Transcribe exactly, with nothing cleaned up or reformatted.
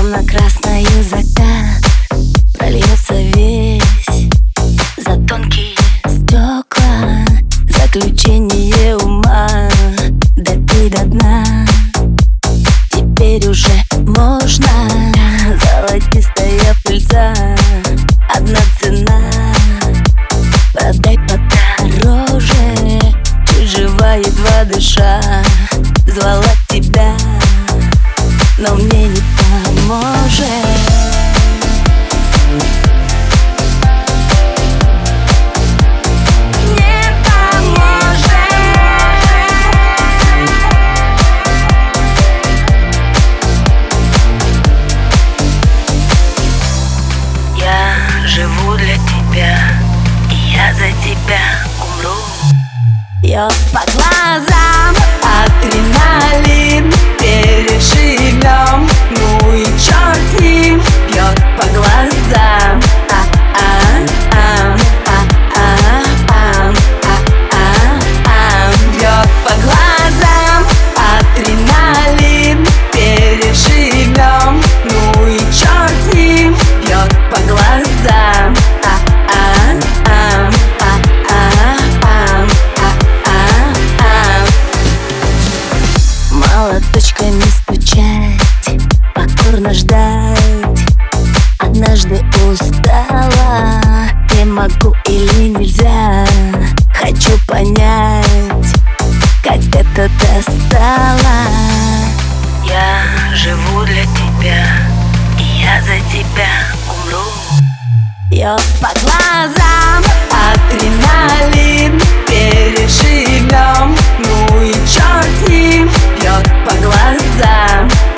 Темно-красный закат прольется весь за тонкие стекла. Заключение ума допей до дна. Теперь уже можно. Золотистая пыльца, одна цена. Продай подороже. Чуть жива, едва дыша, звала тебя, но мне не поможет. Живу для тебя, и я за тебя умру. Бьет по глазам адреналин, переживем, ну и черт с ним. Бьет по глазам, а-а-а, а-а-а, а-а-а. Бьет по глазам адреналин, переживем, ну и черт с ним. Бьет по глазам, а-а-а, а-а-а, а-а-а. Молоточками стучать, покорно ждать. Однажды устала, не могу или нельзя. Хочу понять, как это достало. Я живу для тебя, и я за тебя умру. Бьет по глазам адреналин, переживем, ну и черт с ним. Бьет по глазам,